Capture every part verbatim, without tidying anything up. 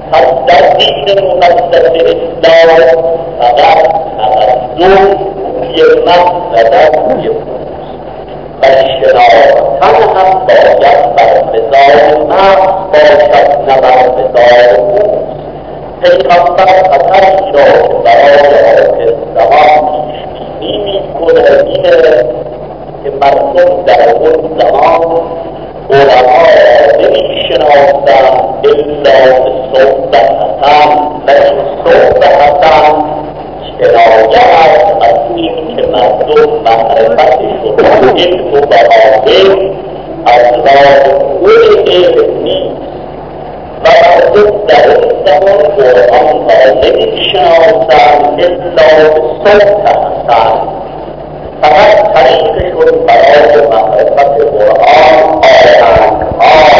پس در دین مقدس اسلام فقط تقدم روی مقصد روی روز و شناختن هم باید بر مزاج مغز باشد نه بر مزاج روز. پیغمبر خطری را که برای آخر زمان پیشبینی میکنه اینه که مردم در اون زمان علما را نمیشناختند الا به صوت حسن و این صوت حسن کنایه است از این که مردم معرفتشون علم و بهانه از راه خود علم نیست و مردم در این زمان قرآن را نمیشناختند الا به صوت حسن. فقط طریقشون برای معرفت قرآن آهنگها،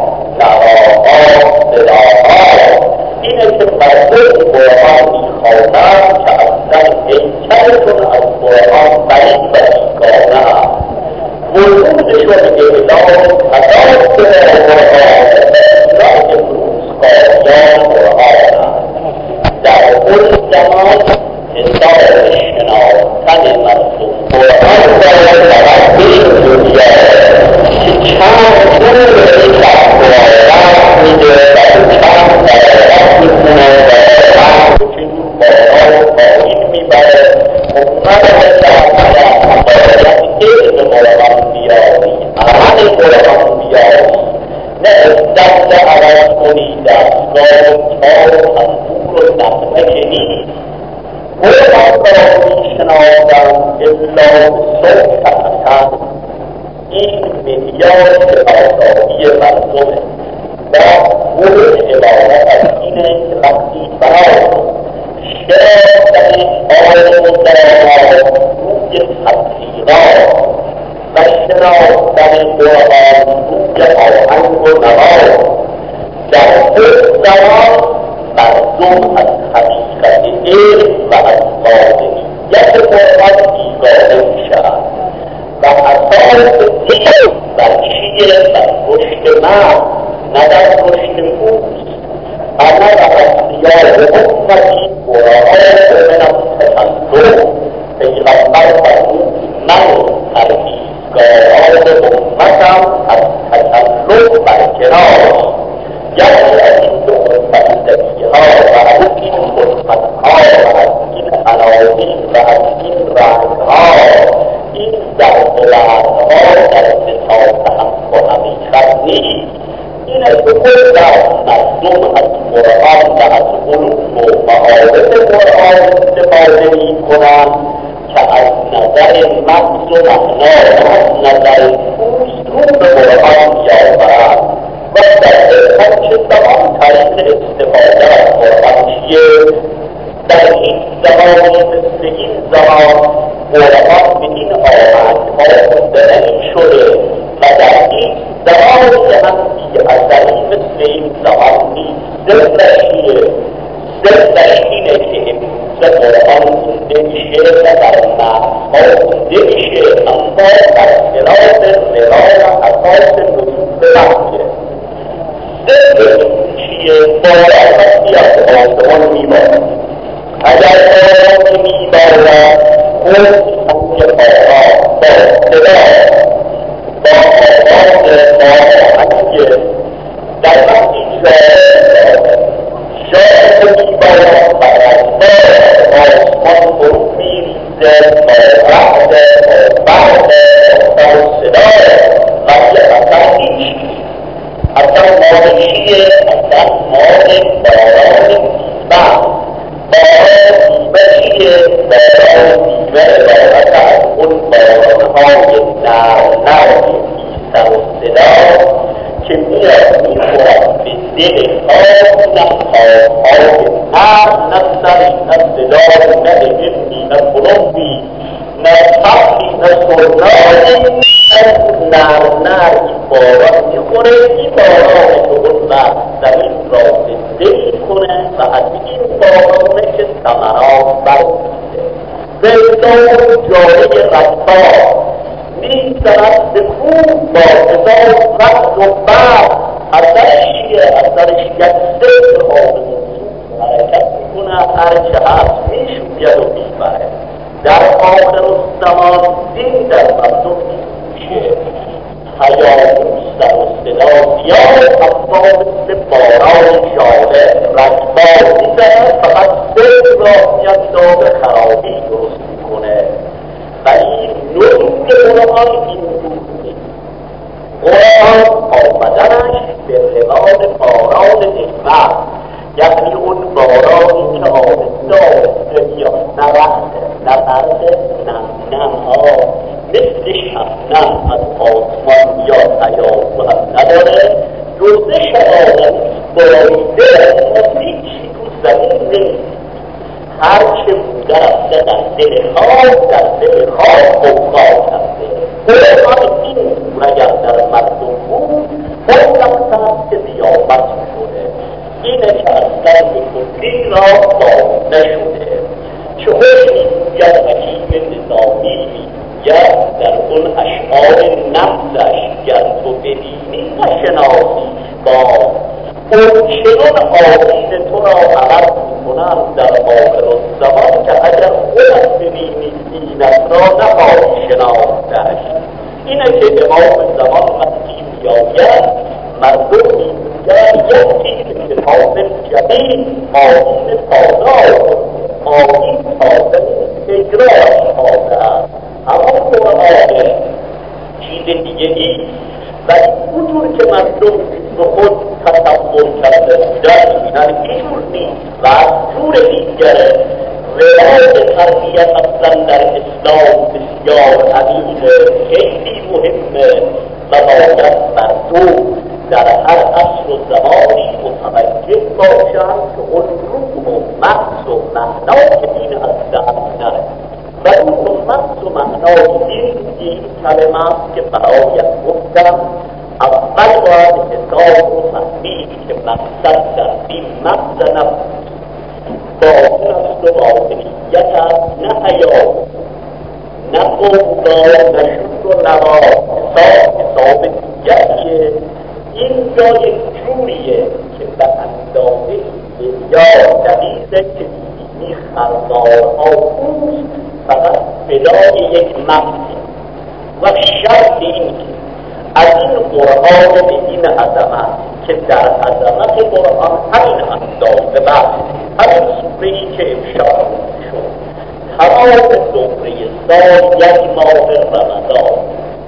نواها، صداها اینه که مردم قرآن میخوانند که اصلا هیکلشون از قرآن قریب و بیگانه است. وجودشون اعلام تضاد قرآن و امروز قاریان قرآن است. در اون زمان حساب شناختن مردم قرآن باید فقط به این دنیا که چند جور حساب قرآن میده و چند درجت میکنه و چند چجور بالا و پایین میبره. حکمت حساب قرآن باید علم قرآن بیاری، عمل قرآن بیاری، نه دست عوض کنی، دستگاه و تاب و تنبور و نغمه که نیست. قرآن را میشناسند الا به صوت حسن. این معیار آزادی مردمه و ورود عبارت از اینه که وقتی برای شناختن آیات و دانا روی تطبیقات و شناختن قرآن روی آهنگ و نواز در اون زمان مردم از حقیقت علم و از قاطعیت قرآن بیگانه میشن و اساس دین بر چیه؟ بر رشد مغز نه در رشد پوست. اما و اختیار امتی قرآن من التکلم پیغمبر فرمود من پرهیزگاران امتم از تکلم برکنار، یعنی از این دو بستگی ها و از این خدمت ها و از این عناوین و از این رنگ ها، این در بلند ها در نساط حق و حقیقت نیست. این از کل در مردم از قرآن و از علوم و معارف قرآن استفاده می کنند که از نظر مغز و معنی و از نظر پوست رو به قرآن بیاورند و در حقیقت چه زمان طریق استفاده از قرآن چیه؟ در این زمانی مثل این زمان قرآن به این آهنگها خونده نمی‌شده و در این زمانی هم بی اثری مثل این زمان نیست. دلش چیه؟ دلش اینه که امروز قرآن خونده میشه و در نقصها خونده میشه، اما در خلاف روای و اساس نزول وحیه. دل چیه؟ باید وقتی از آسمان میبارد. اگر قرآن میبارد خود سوی آقا با صدا با آواز با آهنگ در وقتی شاعر شاعر میبارد و از آسمان فرو میریزه با رعد با برق با صدا وقتی اصلا هیچ اصلا مال چیه؟ اصلا مال باران دیبه. باران دیبه چیه؟ باران دیبه عبارت از اون بارانهای نر نر بی‌سر و صدا که میاد میخورد به دل آب، نه خوابهای نر، نه سری، نه صدا، نه علمی، نه بلندی، نه سختی، نه سرنایی، نر نر این باران میخوره. این باران که اون وقت زمین را زنده میکنه و از این بارانه که ثمرات برمیده. زندان جای رفتار میزند به کوه با هزار رفت و برد. اثرش چیه؟ اثرش یک سر حافظ میکنه، هرچه هست میشوید و میبره. در آخر الزمان دین در مردم میشه، حیانوس در و صدا زیاد حتی مثل باران ژاله رگبار میزنه، فقط سر را میاندازه خرابی درست میکنه. ولی نور قرآن این جور نیست. قرآن آمدنش به روال باران نعمت، یعنی اون بارانی که آهسته آهسته میاد، نه رخته نه برده نه نم ها، مثل شبنم از آسمان میاد، حیات و هم نداره، جزه شبانه باریده ما هیچی تو زمین نیست. هرچه بوده رفته در دل خاک، در دل خاک بخار کرده. قرآن این نور اگر در مردم بود باید است که زیابت شده. اینه که اصلا به کلی را باید نشده. چه خوش میگوید حکیم نظامی میگوید در اون اشعار نفسش، گر تو ببینی نشناسی با اون چنون آیین تو را عوض میکنم در آخر الزمان که اگر خودت ببینی دینت را نخواهی شناختش. اینه که امام زمان وقتی میآید مردم میگوید یکی به کتاب جدید آیین تازه آیین تازه تکرارش تازه است، اما قرآن چیز دیگه نیست. ولی اونجور که مردم به خود تصور کرده بودن میبینن اینجور نیست و از جور دیگره. روای تربیت اصلا در اسلام بسیار عمیقه، خیلی مهمه و باید مردم در هر عصر و زمانی متوجه باشند که اون روح و مغز و معنای دین از دست نره. و روح و مغز و معنای دین این کلمه است که برایت گفتم. اول باید حساب و فهمید که مقصد در این مغز نبود، باطن است و باطنیت است، نه حیات نه قوضا نه شور و نوا. حساب حساب دیگریه. این جا یک جوریه که به اندازه بسیار دقیقه که می‌بینی خرمارها پوست فقط بدای یک مغزی. و شرط این که از این قرآن به این عظمت که در عظمت قرآن همین اندازه بحث، همین سوره‌ای که امشب شد، تمام دوره سال یک ماه رمضان.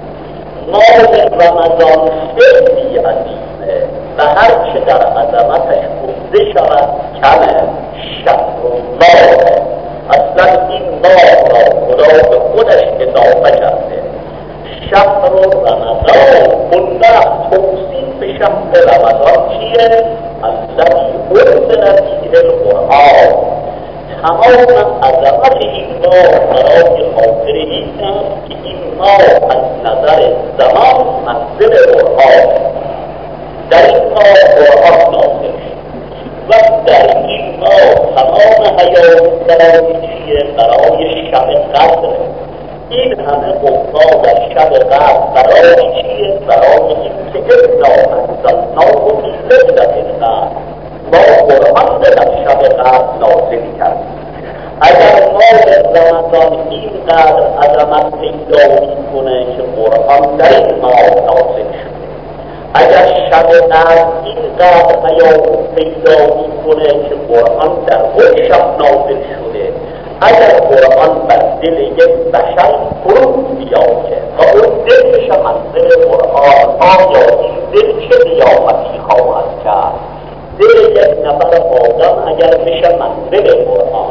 ماه رمضان خیلی عظیمه و هر چه در عظمتش گفته شود کمه. شهر الله، اصلا این ماه را خدا به خودش اضافه کرده. شهر رمضان، اون وقت توصیف شهر رمضان چیه؟ الذی انزل فیه القرآن. تمام عظمت این ماه برای خاطر این است که این ماه از نظر زمان منزل قرآن، در این ماه قرآن نازل شد و در این ماه تمام حیات برای چیه؟ برای شب قدر. این همه قوضا در شب قدر برای چیه؟ برای این که انا انزلناه فی لیلة القدر، ما قرآن در شب قدر نازل کرد. اگر ماه رمضان اینقدر عظمت پیدا میکنه که قرآن در این ماه نازل شده، اگر شب قدر اینقدر حیات پیدا میکنه که قرآن در اون شب نازل شده، اگر قرآن بر دل یک بشر فرود بیاید و اون دل بشه منزل قرآن، آیا این دل چه قیامتی خواهد کرد؟ دل یک نفر آدم اگر بشه منزل قرآن،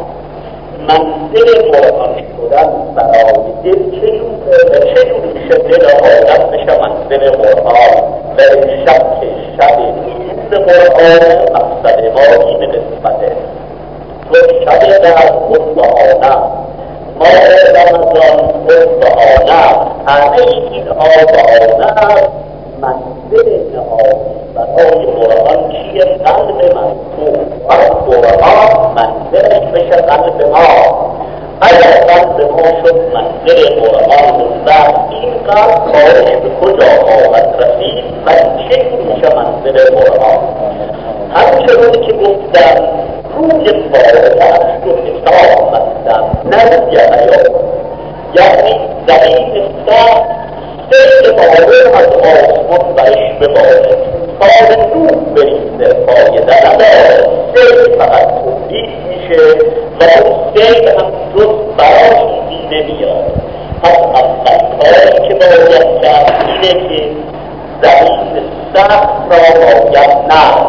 منزل قرآن شدن برای دل چه جوره؟ چه جوری میشه دل آدم بشه منزل قرآن؟ و این شب که شب نیست قرآن، مقصد ما این نسبته و شب در قرآن ماه رمضان قرآن، همه این آبانه منزل نهایی برای قرآن چیه؟ قلب منصور و قرآن منزلش بشه قلب ما. اگر قلب ما شد منزل قرآن و این قلب کارش به کجا خواهد رسید و چه میشه منزل قرآن؟ همچنون که گفتم روی باورش رو حساب بستم نه یعنی یعنی زمین سخت سیل باور از آسمان برش ببارد سال نور بریزه فایده نداره سیل فقط تولید میشه و اون سیل هم جز براش چیزی نمیاد. پس اولین کاری که باید کرد اینه که زمین سخت را باید نرم.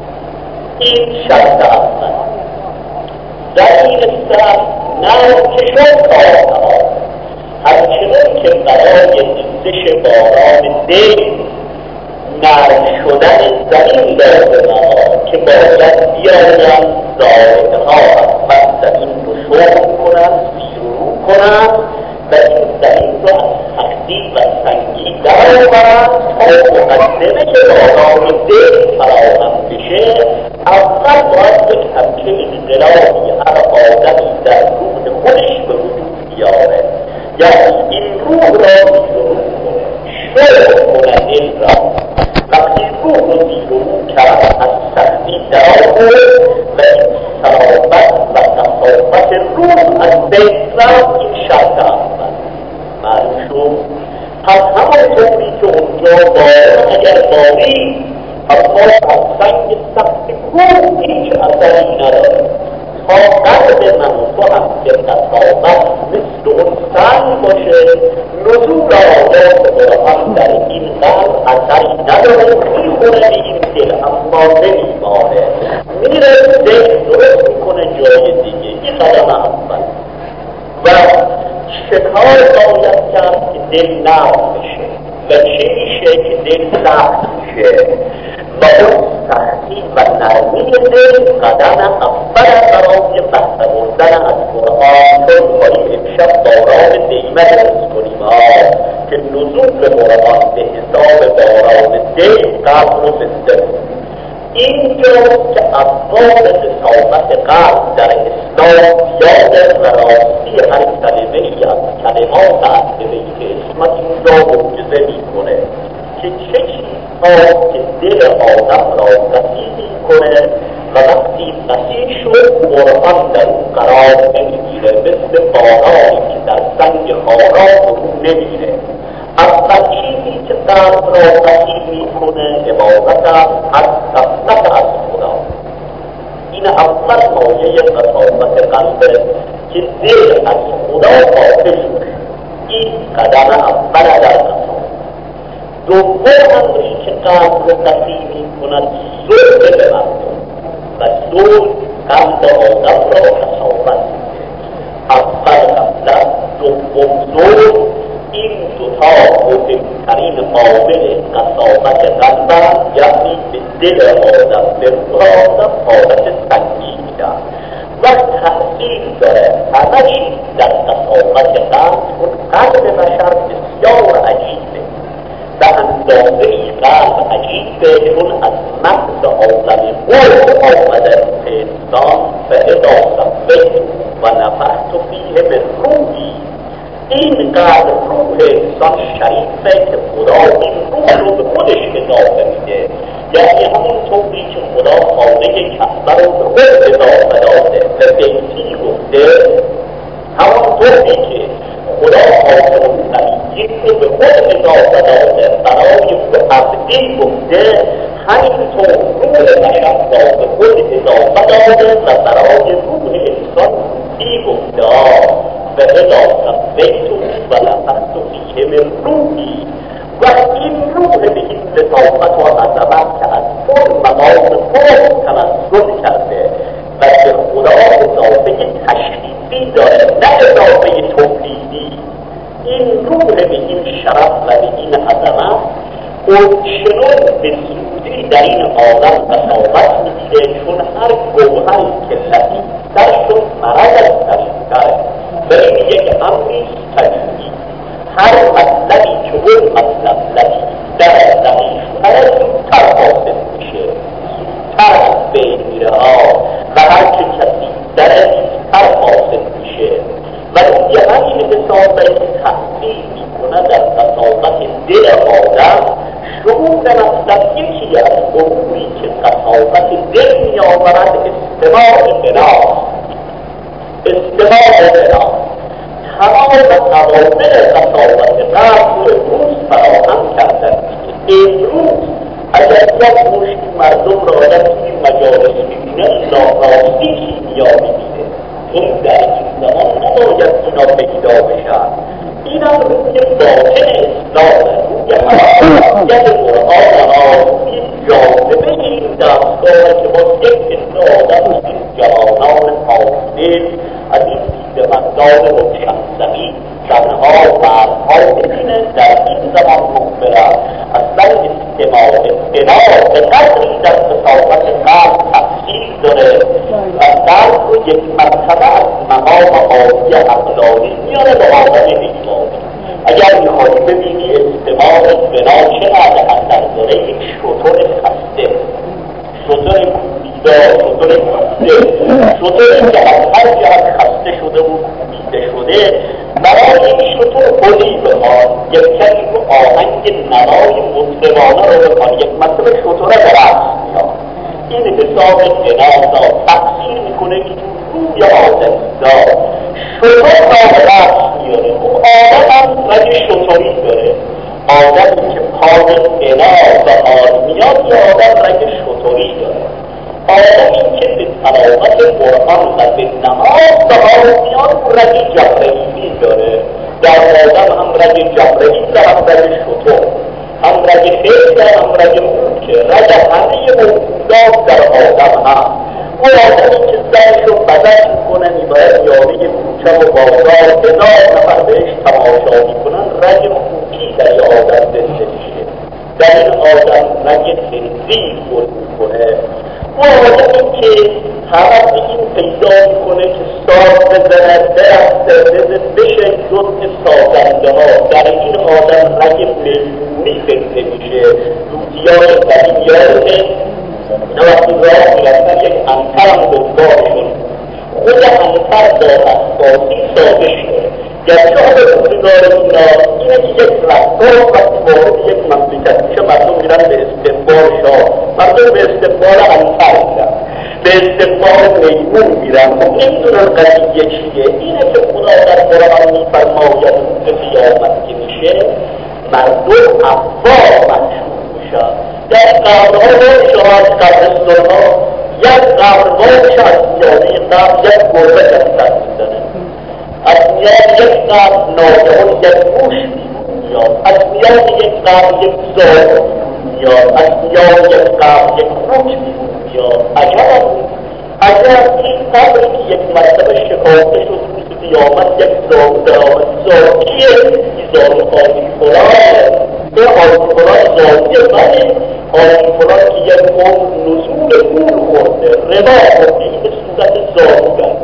این شرط اول. زمین سخت نرم که شد کار تمام. همچنون که برای ریزش باران دل نرم شدن زمین لازم ها که باید بیایم زائده ها از زمین رو شغل کنند بیرون کنند و این زمین را از سختی و سنگی در آورند تا مقدمه که باران دل فراهم بشه اول باید یک همچه انقلابی هر آدمی در روح خودش به وجود بیاره، یعنی این روح را بیرون کنه، شغل کنه دل را. وقتی روح رو بیرون کرد از سختی در آورد و این صلابت و تصافت روح از بین رفت. این شرط اول معلوم شد. پس همانطوری که اونجا باران اگر باری اما از سنگ سخت روح هیچ اثری نداره. تا قلب من و تو هم که تصابت مثل اون سنگ باشه نزول آیات قرآن در این قلب اثری نداره. میخونه به این دل اما نمیمانه، میره دل درست میکنه جای دیگه. این قدم اول. و شکار باید کرد که دل نرم بشه و چه میشه که دل سخت میشه و اون سختی و نرمی دل قدم اول برای بحث بردن از قرآن. چون باید امشب باران نعمت ارز کنیم ها که نزول قرآن به حساب باران دل قلب رو زنده. اینجاست که ابواب اصابت قلب در اسلام یاد و راستی هر کلمه ای از کلمات اهل بیت اسمت اینجا معجزه میکنه که چه چیزها که دل آدم را قسی میکنه و وقتی قسی شد قرآن در اون قرار نمیگیره، مثل بارانی که در سنگ خارا فرو نمیره. اول چیزی که قلب را قسی میکنه عبادت از غفلت از خدا. این اول مایه قساوت قلبه که دل از خدا غافل شده. این قدم اول در قساوت. دوم امری که قلب را قسی میکند ظلم به مردم و ظلم قلب آدم را قساوت میده. اول غفلت، دوم ظلم. این دوتا مهمترین عامل قساوت قلب، یعنی به دل آدم به روح آدم حالت سنگی میدن و تأثیر داره. همه چیز در قساوت قلب، اون قلب بشر بسیار عجیبه، به اندازه ای قلب عجیبه چون از مغز آدم خود آمده انسان به اضافه بیت و نفخت فیه به روحی. این قلب روح انسان شریفه که خدا این روح رو به خودش اضافه میده، یعنی همون طوری که خدا خانه کعبه رو به خود اضافه داده به بیتی گفته، همون طوری که خدا خاتم النبیین رو به خود اضافه داده برای عبدی گفته، همینطور روح بشر را به خود اضافه داده و برای روح انسان روحی گفته به اضافه بیتون و نفخت فیه من روحی. و این روح به این لطافت و عظمت که از اون مقام خود تنزل کرده و به خدا اضافه تشریفی داره نه اضافه توحیدی. این روح به این شرف و به این عظمت اون چنون به زودی در این عالم قساوت میگیره، چون هر گوهری که لطیفتر شد مرض لطیفتره و این یک امری طبیعی. هر مطلبی که اون مطلب لطیفتر ضعیفتر زودتر حاصل میشه، زودتر از بین میره ها و هر که کثیفتر زودتر حاصل میشه و روی همین حسابه که تحصیل میکنه در قساوت دل آدم. شعور مطلب یکی از اموری که قساوت دل میآورد استماع بناست. استماع بناست تمام عوامل قساوت قبل امروز فراهم کردن. امروز اگر یک مشت مردم را در این مجالس میبینن راستی کیمیا میبینه. این در این زمان نباید اینا پیدا بشن. اینم روی باطن اسلام، روی حقیقت قرآن ها، روی جاذبه این دستگاه که با یک اصل آدم از این جوانان حافظ، از این دیدمندان روشن زمین، زنها مردها ببینن در این زمان مخبرن. اصلا استماع استناد به قدری در تصاوت قلب تفصیل داره و قلب رو یک مرتبه از مقام عالی عقلانی میاره به آدم حیوانی. اگر میخوایی ببینی استماع استناد چقدر اثر داره، یک شتر خسته، شتر کوبیده، شتر خسته، شتری که از هر جهت خسته شده و کوبیده شده، برای این شتر خودی بخواد یک کمی رو آهنگ نوای مطربانه رو بخواد، یک مثل شتره به رقص میاد. این حساب جنازا تقصیر میکنه که روی آدم دار شتر را به رقص میاره. اون آدم هم رگ شتری داره. آدمی که پای جناز و حال میاد یا آدم رگ شتری داره. آدمی که به تلاوت قرآن و به نماز و حال میاد رگ جبرئیلی داره. در آدم هم رگ جبرئیل و هم رگ شتر، هم رگ خیل و هم رگ موکه، رگ همه موجودات در آدم هم. اون آدمی که زنش رو بدن میکنه میباید یاری کوچه و بازار هزار نفر بهش تماشا میکنن، رگ خوکی در این آدم زنده میشه. در این آدم رگ خنزیر گل میکنه. اون آدمی که همه این پیدا میکنه که ساز بزنه درسته بزن بشه جزء سازنده ها، در این آدم رگ میلیونی زنده میشه. دوتیای قدیمیان که نوقتی راه میرفتن یک انتر هم دنبالشون، خود انتر دار اساسی سازش داره. گرچه ها به روزگار اینا اینه که یک رفتار وقتی وارد یک مملکت میشه مردم میرن به استقبال شاه، مردم به استقبال انتر میرن، به استقبال میمون میرن. خب نمیدونن قضیه چیه. اینه که خدا در قرآن میفرماید روز قیامت که میشه مردم افواه مشهور میشن. در قبرها رو شما از قبرستانها یک قبرهایش از میانه قبر یک گربه جسد میزنه، از میان یک قبر ناگهان یک گوش میاد، از میان یک قبر یک زار میاد، از میان یک قبر یک روک میاد. عجب اگر این قبری که یک مرتبه شکافته شد روز قیامت یک زار درآمد، زار کیه؟ این زار خالی فلانه. این خالی فلان زاریه بله، خالی فلان که یک قوم نزول پول خورده، ربا خورده، این به صورت زارو گرد.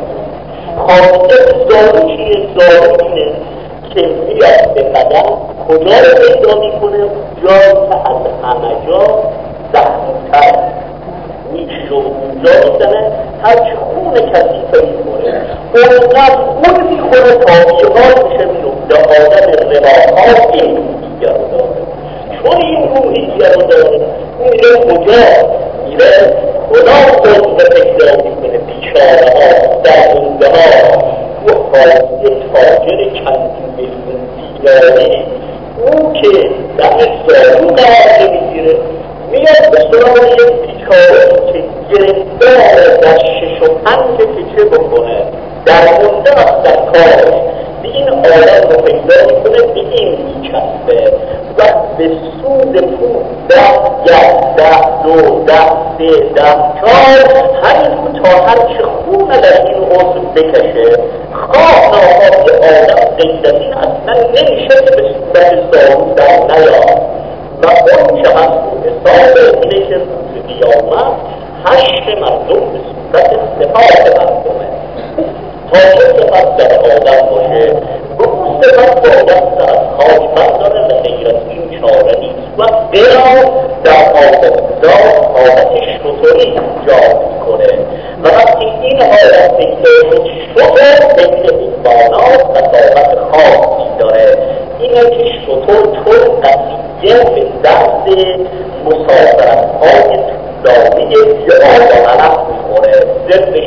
خاصیت زارو چیه؟ زارو اینه که میاد به بدن کجا رو پیدا میکنه؟ جایی که از همه جا زخمی‌تر میشه و اونجا میزنه هرچی خون کثیفه میخوره اونقدر خون میخوره تا بیمار میشه میفته. آدم رباها این روحیه رو داره. چون این روحیه رو داره میره کجا؟ میره خدا خود به پیدا میکنه بیچاره ها، درمونده ها. او خاصی تاجر چندین میلیون دیلاری، او که دم زارو قرار نمیگیره میاد به سراغ یک بیچاره که گرفتار در شش و پنج که چه بکنه درمونده است در کارش. به این آدم رو پیدا میکنه، به این میچسبه و به سود پول ده یک ده دو ده سه ده چار همین تا هرچه خون در این عضو بکشه خواه ناخواه که آدم غیر از این اصلا نمیشه که به صورت زارو در نیاد. و اون که مسئول حساب اینه که روز قیامت حشر مردم به صورت صفات مردمه. تا چه صفت در آدم باشه به اون صفت باید از خاک برداره و غیر از این چاره نیست و برا در آفاقدار حالت شطوری جا میکنه و وقتی این حالت بگذاره شطور بین این بانات و صحبت خاصی داره. اینه که شطور چون قصیه به دست مسافرت های طولانی یه آدم علف میخوره. ضمن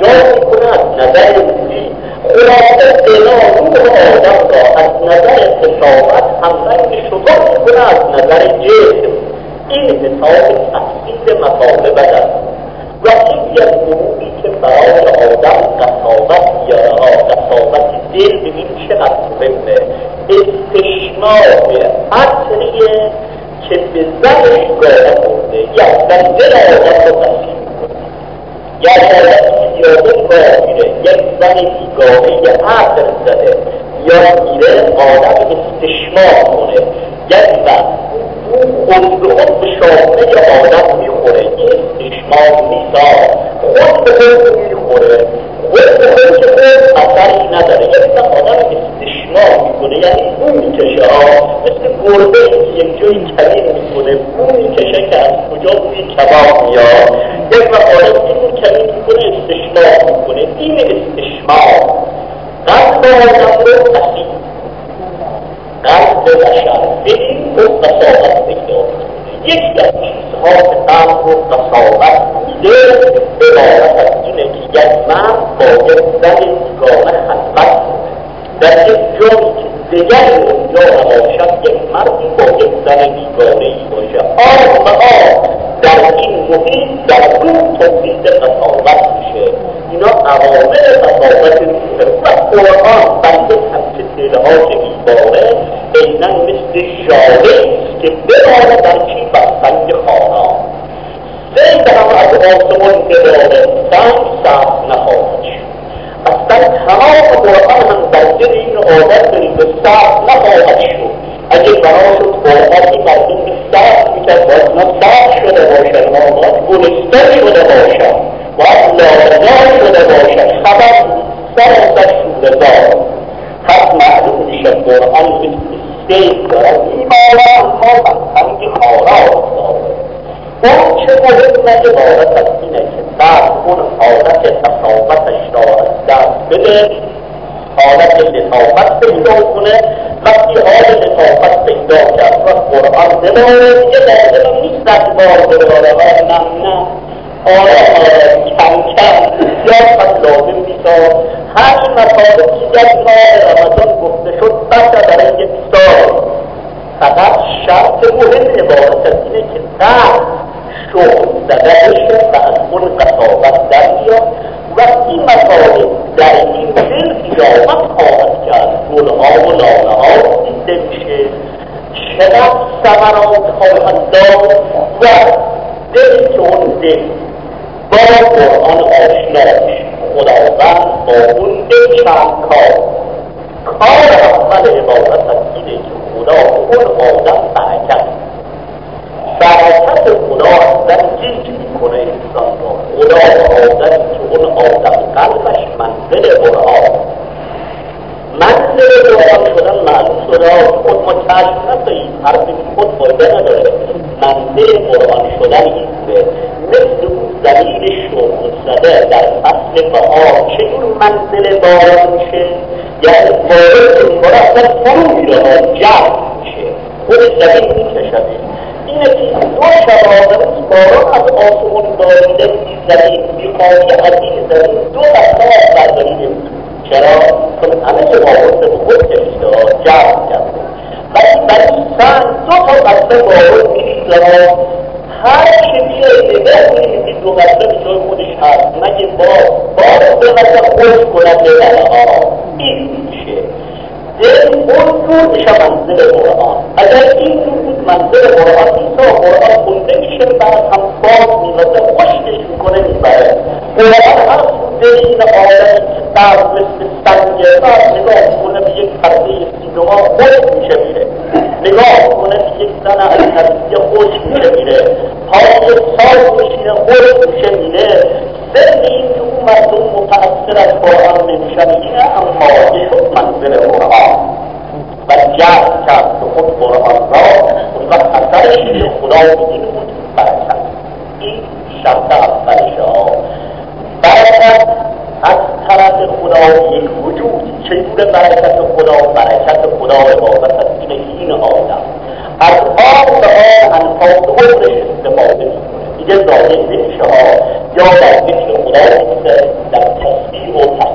نگاه میکنه از نظر روحی. خلاصه زنا روح آدم را از نظر قساوت همرنگ شطور میکنه از نظر جسم. این مثال تفصیل مطالب است و یکی از اموری که برای آدم قساوت بیاره، قساوت دل، ببین چقدر مهمه. استشمام عطریه که به زنش گاه برده یا در دل آدم رو تسلیم کنه. یا آدم سیاده گاه میره، یک زن بیگاهی عطر زده یا میره آدم استشمام کنه، یک زن خود به خود به شامه آدم میخوره. این استشمام نیست، خود به خود میخوره، خود به خود که خود اثری نداره. یک زن آدم استشمام میکنه یعنی بو میکشه، مثل گربه که یک جایی کمین میکنه بو میکشه که از کجا بوی کباب میاد. یک زن آدم این کمین میکنه استشمام میکنه. این استشمام قلب آدم رو تسید، قلب بشر به این رو قساوت پیدا میکنه. یکی از چیزها که قلب رو قساوت میده عبارت از اینه که یک مرد با یک زن بیگانه خلوت کنه در یک جایی که دیگری اونجا نباشد. یک مردی با یک زن بیگانه‌ای باشه، آن و آن در این محیط در روح تولید قساوت میشه. اینا عوامل قساوت روحه و قرآن بنده همچه دلها که میباره اینا مثل ژاله‌ای است که بباره در چی؟ بر سنگ خارا. سنگ هم از آسمان بباره سنگ سخت نخواهد شد. اصلا تمام قرآن هم در دل این آدم دارید به سخت نخواهد شد. اگه بنا شد قرآن این مردم به سخت میکرد باید اینا سخت شده باشد، باید گلستان شده باشد، باید لالزار شده باشد، خبر سر و سر شوره دار. پس معلوم میشد قرآن مثل سیل دارد ایمالا ما بسنگ خارا افتاده. اون چه مهم عبارت از اینه که بعد اون حالت تصاوتش را از دست بده، حالت لطافت پیدا کنه. وقتی حال لطافت پیدا کرد و قرآن بباره دیگه لازم نیست از بار بباره و نه نه آره کم کم یا هم لازم نیست. همین مطالب که یک ماه رمضان گفته شد بسه برای یک سال. فقط شرط مهم عبارت از اینه که قلب شغل زده بشه و از اون قساوت در بیاد و این مطالب در این دل قیامت خواهد کرد. گلها و لانه ها دیده میشه، چقدر ثمرات خواهد داد و دلی که اون دل با قرآن آشنا میشه. خداوند با اون دل چند کار. کار اول عبارت از اینه که خدا اون آدم برکت برکت خدا اصلا جیج میکنه انسان را. خدا آدمی که اون آدم قلبش منزل قرآن، منزل قرآن شدن معلوم شده خود ما کشف نکنید، حرف خود فایده نداره. منزل قرآن شدن این بوده مثل اون زمین شغل زده در فصل بهار چگونه منزل باران میشه، یعنی باران که میکنه اصلا فرو میره جمع میشه، خود زمین میکشده. اینه که دو شبانه باران از آسمون داریده بودی زمین بیخواهی از این زمین دو دسته از برداریده بود. چرا؟ چون همه که باران به خود کشیده جمع کرده. ولی برای سن دو تا قصه باران میریزه، هر چه بیایی نگه کنیم این دو قصه به جای خودش هست. مگه بار بار دو قصه خوش کنه بزنه ها این میشه دل اون دور میشه منزل قرآن. اگر این دور بود منزل قرآن نیسا قرآن خونده میشه بعد هم باز میوزه خوشش میکنه میبره. قرآن هر خونده این آدمی که در مثل سنگه بعد نگاه میکنه به یک پرده سینما خوش میشه میره، نگاه کنه که یک زن اجنبی خوش میشه میره، پای سال میشینه خوش میشه میره. ضمن این که اون مردم متأثر از قرآن نمیشن اینه اما یه شد منزل قرآن و جعل کرد به خود قرآن را اون وقت اثرش که خدا بودین بود برکت. این شرط اولشه ها. برکت از طرف خدا یک وجود چگونه برکت خدا برکت خدا عبارت از اینه که این آدم از آن به آن انفاق عمرش استفاده میکنه دیگه ظاهر نمیشه ها، یا در ذکر خدا میکنه، در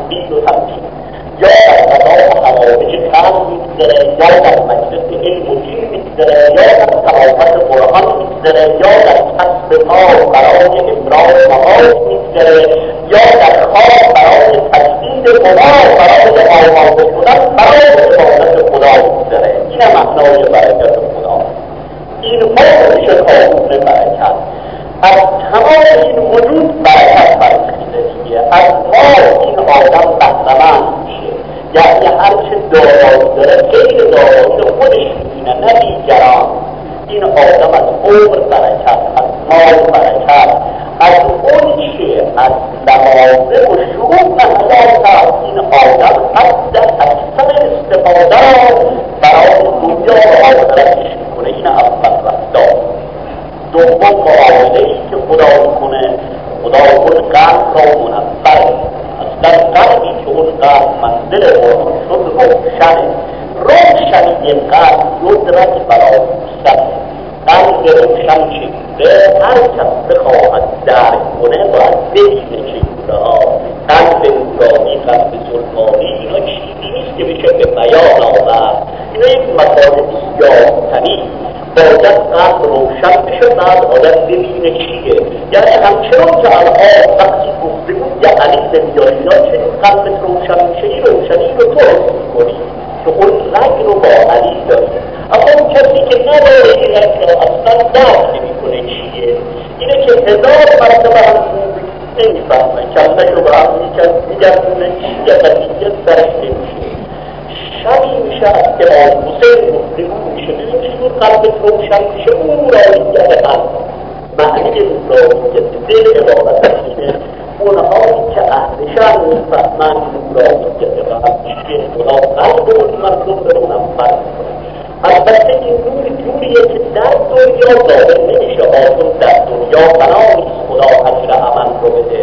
تنبیه و تنبیه، یا در فضای حوادث کم میگذره، یا در مجلس علم و دین میگذره، یا در تلاوت قرآن میگذره، یا در کسب مال برای ابراز مقاصد میگذره، یا در خواب برای تجدید خدا، برای آماده شدن برای عبادت خدا میگذره. این معنای برکت خدا. این ما میشه قانون برکت. از تمام این وجود برکت برکشیده دیگه. از ما این آدم بهره‌مند میشه، یعنی هرچه دارایی داره غیر دارایی خودش میبینه نه دیگران. این آدم از عمر برکت، از مال برکت، از اون چیه، از لوازم و شروع حیات هست. این آدم حد اکثر استفاده را برای دنیا و آخرتش میکنه. این اول رفتار. دوم معامله‌ای که خدا میکنه، خدا اون قلب را منور، اصلا قلبی که اون قلب منزل قرآن شد روشنه. روشنی قلب یدرک برای موسیقی. قلب روشن چگونه هر کس بخواهد درک کنه باید ببینه چگونه ها. قلب نورانی، قلب ظلمانی، اینا چیزی نیست که بشه به بیان آورد. اینا یک مطالب سیاه‌تنی. باید قلب روشن بشه، بعد آدم ببینه چیه. یعنی همچنان که الان وقتی گفته بود یه علی نمیاری، اینا چه قلبت روشن میشه؟ این روشنی رو تو حس میکنی که اون رنگ رو با علی داری. اما اون کسی که نداره این رنگ رو اصلا درک نمیکنه چیه. اینه که هزار مرتبه هم نمیفهمه، کلمه رو به هم میگردونه چیه، قضیه درک نمیشه. شبی میشه از امام حسین گفتگو میشه، ببین چطور قلبت روشن میشه. اون نورانیت قلب، معنی نورانیت دل عبادت اینه. اونهایی که اهلشن میفهمن نورانیت قلب چیه. خدا قلب اون مردم رو منور میکنه. البته این نور جوریه که در دنیا ظاهر نمیشه، آسون در دنیا فنا نیست خدا اجر عمل رو بده.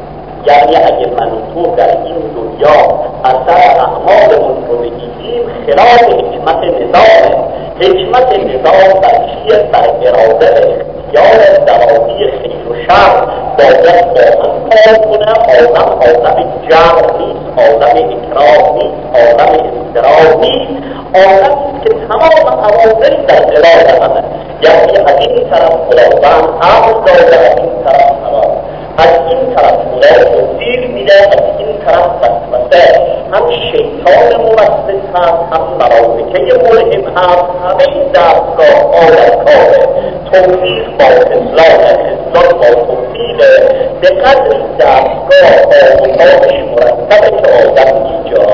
یعنی اگه من و تو در این دنیا اثر اعمالمون رو بگیریم خلاف حکمت نظامه. حکمت نظام در چیه؟ در اراده اختیار دوایی خیر و شر. باید با من کار کنه. آدم آدم جمع نیست، آدم اکرام نیست، آدم اضطراب نیست، آدمی که تمام اوامر در قرار همه. یعنی از این طرف خداوند امر داده، از این طرف هوا، از این طرف خدا توفیق میده، از این طرف وسوسه. هم شیطان موسوس هست، هم ملائکه ملهم هست. همه این دستگاه ها در کاره. توفیق با اصلاح، اصلاح با توفیق. به قدر دستگاه آموزش مرتبه که آدم اینجا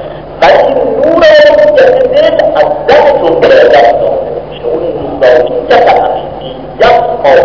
و این نورانیت دل از دلتون به دست داده میشه. اون نورانیت حقیقیت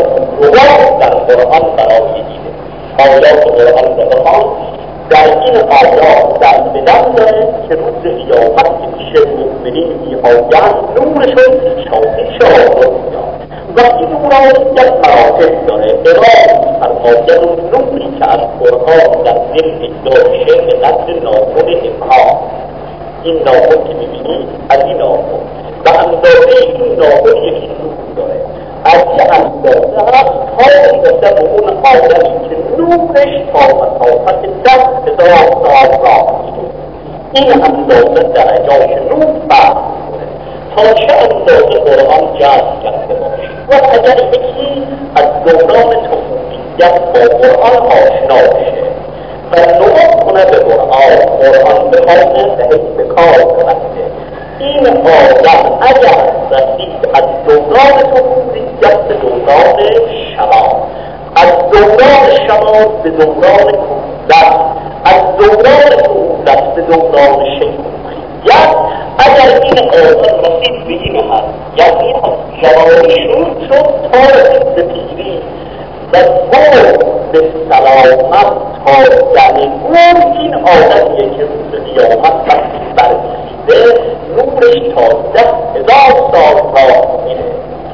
آروان در قرآن برای دیده. آیات قرآن را بخوان، در این آیات دست به دست داره که روز قیامت که میشه مؤمنین میآیند نورشون شاخی شاخ میاد. و این نورانیت مراتب داره. قرآن فرماید اون نوری که از قرآن در دل پیدا میشه به قدر ناخن ابهام. این ناخن که میبینید از این ناخن و اندازه این ناخن یکی نور داره. از یه اندازه هست تا میرسه به اون آدمی که نورش تا مسافت دست هزار سال راه میره. این اندازه درجات نور فرق میکنه تا چه اندازه قرآن جذب کرده باشه. و اگر یکی از دوران توفیقیت با قرآن آشنا بشه و نماز کنه به قرآن، قرآن بخونه و هیچ به کار کننده، این آدم اگر رسید از دوران توفیقیت به دوران شمال، از دوران شمال به دوران کهولت، از دوران کهولت به دوران شیخوخیت، اگر این آدم رسید به این حد، یعنی از جوانی شد تا رسید به پیری و با به سلامت تا یعنی اون این آدمیه که روز قیامت وقتی برگزیده نورش تا ده هزار سال راه میره.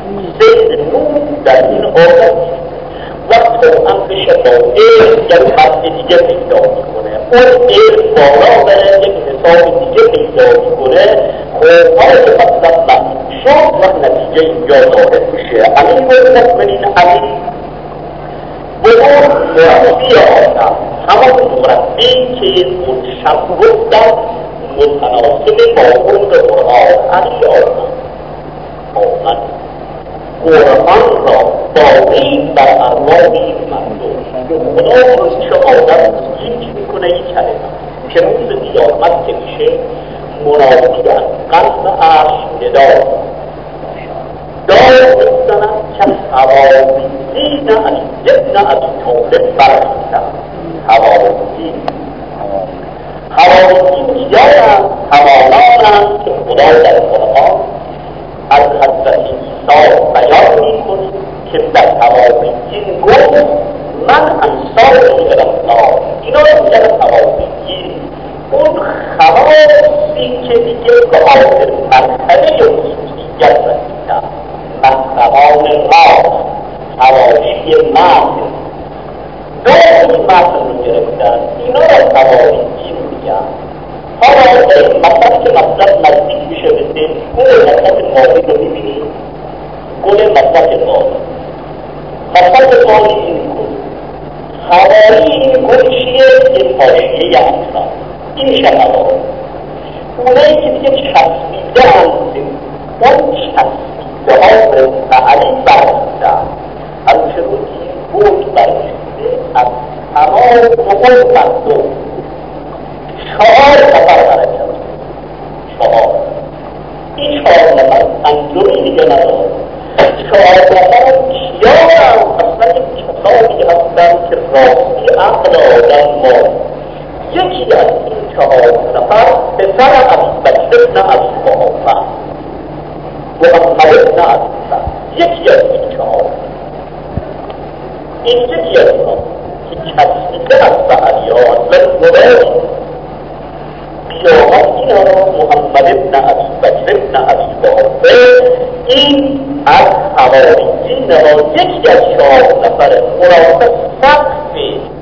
سید نور در این آدم و تو هم بشه با علم یک حد دیگه پیدا میکنه. اون علم بالا بره یک حساب دیگه پیدا میکنه. خوبهای که مطلب محمود شد و نتیجه اینجا ظاهر میشه. امین و المؤمنین امین به اون مربی آدم، همون مربی که اون شب گفتم متناسب با اون قرآن علی آدم آمد قرآن را باقی در ارواح این مردم. خدا روز که آدم گیج میکنه این کلمه که روز قیامت که میشه منادی از قلب عرش ندا دار میزنن که حواریین علی ابن ابی طالب برخیزن. حواریین حواریین کیایند؟ همانانند که خدا در قرآن از حضرت عیسی بیان میکنه که در حواریین گفت من انصاری الله. اینا رو میگن حواریین. اون خواصی که دیگه به آخر مرحله خصوصیت رسیدن، محرمان ما حواری مرد دو مرد رو گرفتن، اینا رو حواریین میگن. حالا مثلا که مطلب نزدیک میشه بسید گل مطلب مالی رو میبینید. گل مطلب مالی مطلب مالی این گل حواری این گل چیه؟ یه پاشیه اکثر این میشه حواری. اونایی که دیگه چسبیده هستیم اون چسبیده ها به فعلی برسیدن از چرون این گل برشیده از تمام اون مردم چهار نفر برکت چهار این چهار نفر انجامی دیگه نداره. چهار نفر کیا هم اصلا یک کسانی هستن که راستی عقل آدم ما. یکی از این چهار نفر پسر عبی بکر ابن ابی محمد محمد ابن ابی بکر یکی از این چهار این یکی از ما که کسیده از بحریان و مراد بیامد این ها محمد ابن ابی بکر ابن ابی محمد این از حواریین ها یکی از چهار نفر خلاصه سقف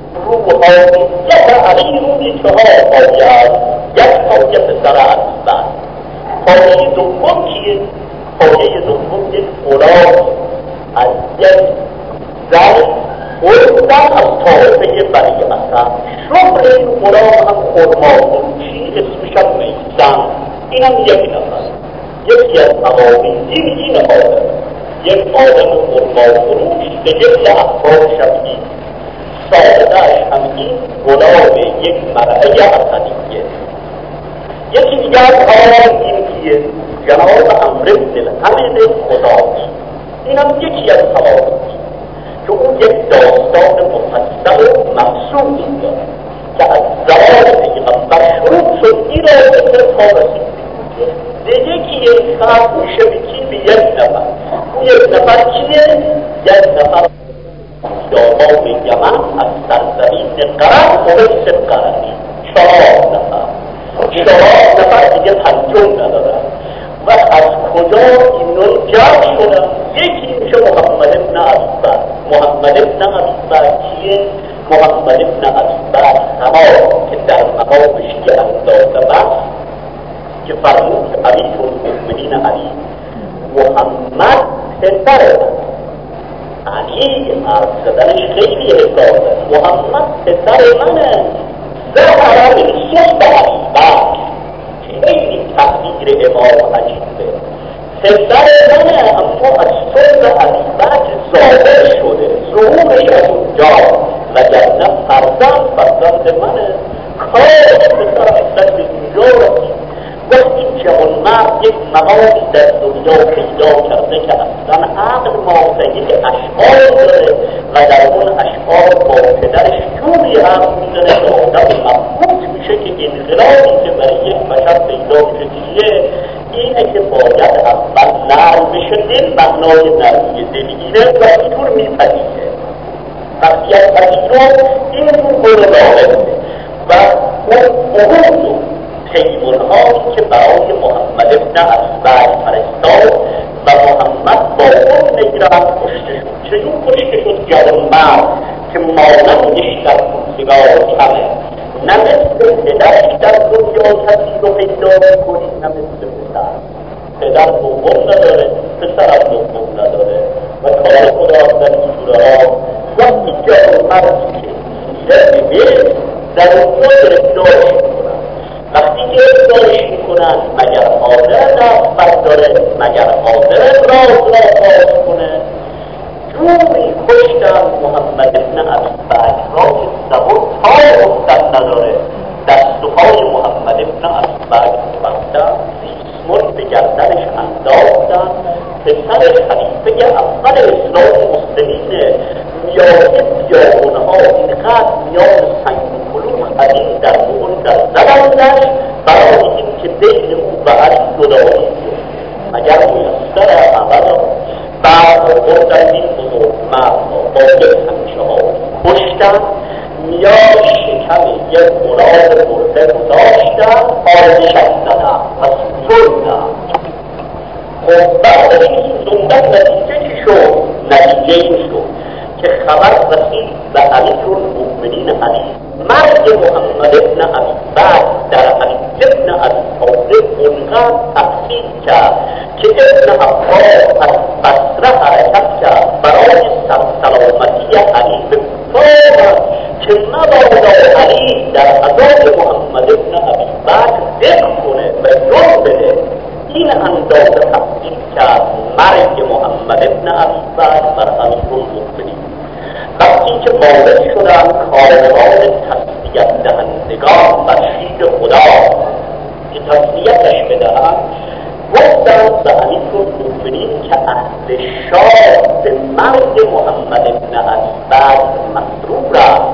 روحانیت علی روی چهار پایه است. یک پایه پسر عبیبن، پایه دوم کیه؟ پایه دوم یک فولاد از یک زن خوردن از طایفه بنی اسد. شغل این فولاد هم خرما فروشی، اسمش هم میزن. این هم یک نفر یکی از حواریین این آدم یک آدم خرما فروش به جبل افراد شبیه سادهش هم این گلاب یک مرعه حسنیه. یکی دیگر آن این کیه؟ جناب عمرو بن الحمد خدایی. این هم یکی از حواریین که اون یک داستان مفصل و مقصود داره که از زمان پیغمبر شروع شد این را به تا رسید. دیگه کیه؟ خط میشه به کی؟ به یک نفر. اون یک نفر کیه؟ یک نفر داماد یمن از سرزمین قرن اویس قرنی. چهار نفر چهار نفر دیگه پنجم ندارن و از کجا اینو جمع شدن؟ یکی میشه محمد ابن ابی بکر. محمد ابن ابی بکر کیه؟ محمد ابن ابی بکر همان که در مقام شیعه اندازه بست که فرمود علی المؤمنین علی محمد پسر علی حرف زدنش خیلی حسابه. محمد پسر منه زهرا من صحب علی بکر. خیلی تقدیر امام عجیبه. پسر منه اما از صحب علی بکر ظاهر شده، ظهورش از اونجا وگرنه فرزند فرزند منه. کاش پسر اصلا به اینجا رسید. وقتی که اون مرد یک مقامی در دنیا پیدا کرده که اصلا عقل ماهدهی اشعار داره و در اون اشعار با پدرش جوری حرف میزنه که آدم مبهوت میشه که انقلابی که برای یک بشر پیدا میشه چیه؟ اینه که باید اول نرم بشه. دل معنای نرمی دلگیره و اینطور میپذیره. وقتی از پذیرو اینطور برو ظاهره و اون اون پیمونهایی که برای محمد ابن ابی بکر فرستاد و محمد با اون نگران کشته شد. چجور کشته شد؟ جوانمرد که مانندش در روزگار کمه، نه مثل پدرش در دنیا کسی رو پیدا میکنی، نه مثل پسر. پدر دوم نداره، پسر هم دوم نداره و کار خدا در این سوره ها وقتی که کشتن محمد ابن ابی بکر را که زبان تای گفتن نداره، دست و پای محمد ابن ابی بکر بستن، ریسمان به گردنش انداختن. پسر خلیفه اول اسلام مسلمینه، میانه بیابونها اینقدر میان سنگ و کلوخ علی در بغل در زدندش برای این که بین او و علی جدایی مگر میسر عمل بعد بردن این بزرگ مرد با یک همیشه ها کشتن، میان شکم یک مراد برده گذاشتن، آرزشت زدن پس زندن. خب بعدش این زندن نتیجه چی شد؟ نتیجه این شد که خبر رسید به امیرالمؤمنین علی مرگ محمد ابن ابی بکر در علی ابن ابی طالب اونقدر تأثیر کرد که ابن عباس از بصره حرکت کرد برای سلامتی علی به کوفه که مبادا علی در عذاب محمد ابن ابی بکر ذکر کنه و جون بده. این اندازه تأثیر کرد مرگ محمد ابن ابی بکر بر امیرالمؤمنین. وقتی که وارد شدن کاروان تسلیت دهندگان بر شیر خدا که تسلیتش بدهند، گفتند به امیرالمؤمنین که اهل شام به مرگ محمد ابن ابی بکر مسرورند.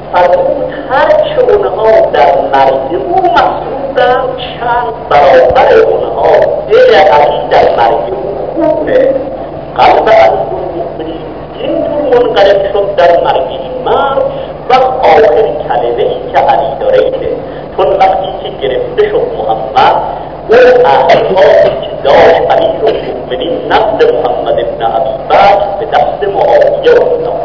فرمود هرچه اونها در مرگ او مسرورند چند برابر اونها دل علی در مرگ او خونه. قلب امیرالمؤمنین اینطور منقلب شد در مرگ این مرد و آخر کلمه ای که علی داره اینه، چون وقتی که گرفته شد محمد اون احساسی که داشت امیرالمؤمنین نزد محمد ابن ابی بکر به دست معاویه افتاد.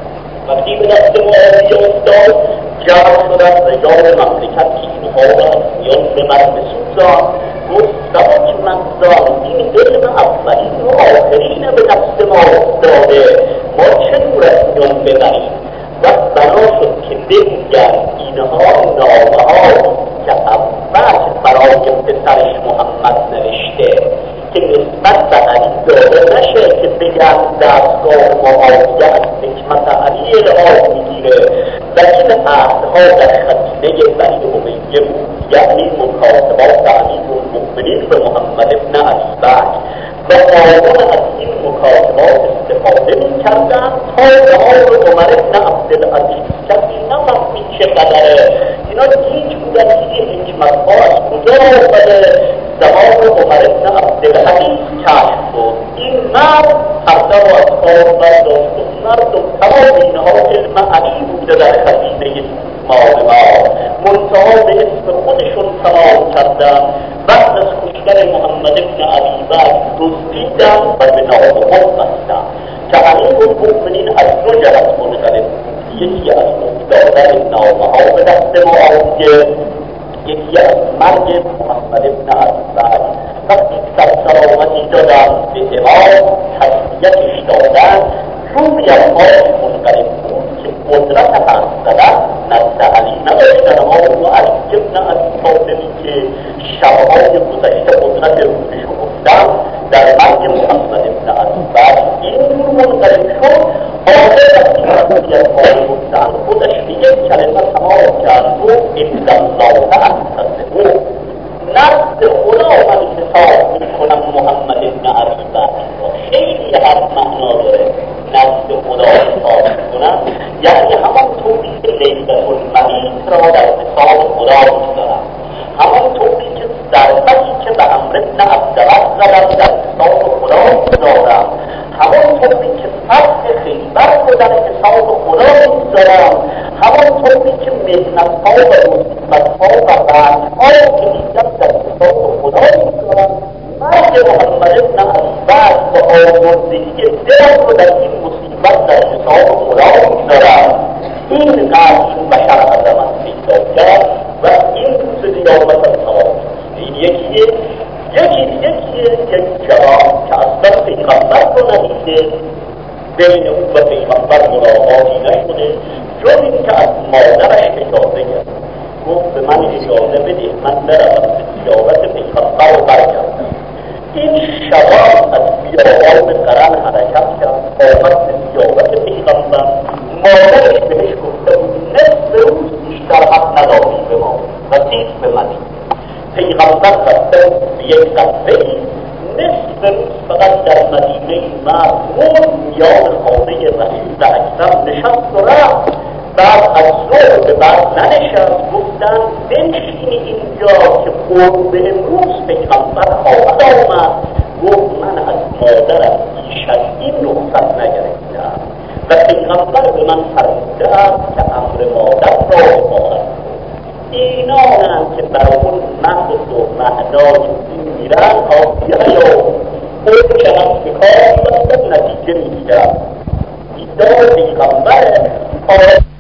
وقتی به دست معاویه افتاد جمع شدن رجال مملکت که اینها را از میان به مرد بسوزان. گفت سبا که مقدار این علم اولین و آخرین به دست ما افتاده، ما چه دور از میان ببریم؟ و بنا شد که بگوید اینها نامه ها که اول برای پسرش محمد نوشته که نسبت به علی داده نشه که بگن دستگاه معاویه از حکمت علی الهام میگیره و این عهدها در خزینه بنی امیه بود، یعنی مکاتبات امیرالمؤمنین به محمد ابن ابی بکر و آنان از این مکاتبات استفاده میکردن تا زمان عمر ابن عبدالعزیز کسی نفهمید چقدره اینا گیج بودن که این حکمتها از کجا آمده. زمان عمر ابن عبدالعزیز کشف شد این مرد پرده و از کار برداشت و مردم تمام اینها علم علی بوده در خزینه مال ما، منتها به اسم خودشون تمام کردن. بعد از کشتن محمد ابن ابی بکر دزدیدن و به نام خود بستن که امیرالمؤمنین از دو جهت منقلب بود، یکی از افتادن نامه ها به دست معاویه، یکی از مرگ محمد ابن ابی بکر. وقتی سرسلامتی دادن به امام تسلیتش دادن، روی افغان منقلب بود که قدرت حرف زدن نزد علی نداشتن ها و علی ابن ابی طالبی که شبهای گذشته قدرت روشو گفتن در مرگ محمد ابن ابی بکر این جور منقلب شد. آخر وقتی تسلیت ها گفتن خودش به یک کلمه تمام کرد و اقدالله انتصبه نزد خدا من حساب میکنم محمد ابن ابی بکر را. خیلی هر معنا داره نزد خدا حساب میکنم، یعنی همانطوری که لیلة المبیت را در حساب خدا میذارم، همانطوری که ضربتی که به عمرو بن عبدالعز زدم در حساب خدا میذارم، همانطوری که فتح خیبر رو در حساب خدا میذارم، همانطوری که محنت‌ها و مصیبت‌ها و بندها که میگم در حساب خدا میذارم، مرگ محمد ابن ابی بکر و آزردگی دلم رو در این مصیبت در حساب خدا میذارم. این قدر این بشر عظمت پیدا کرد و این روز قیامت از تمام این یکیه. یکی یکیه یک جوان که اصلا پیغمبر رو ندیده، بین او و پیغمبر ملاقاتی نشده، جز این که از مادرش اجازه گرفت، گفت به من اجازه بده من برم به زیارت پیغمبر رو برگردم. این شبان از بیابان قرن حرکت کرد، آمد به زیارت پیغمبر پیغمبر به من فرموده است که امر مادر را بخواهد. اینانند که بر اون مغز و معنای میرن آسیه یا اون که هم بکار بستن نتیجه میگیرن. ایدار پیغمبر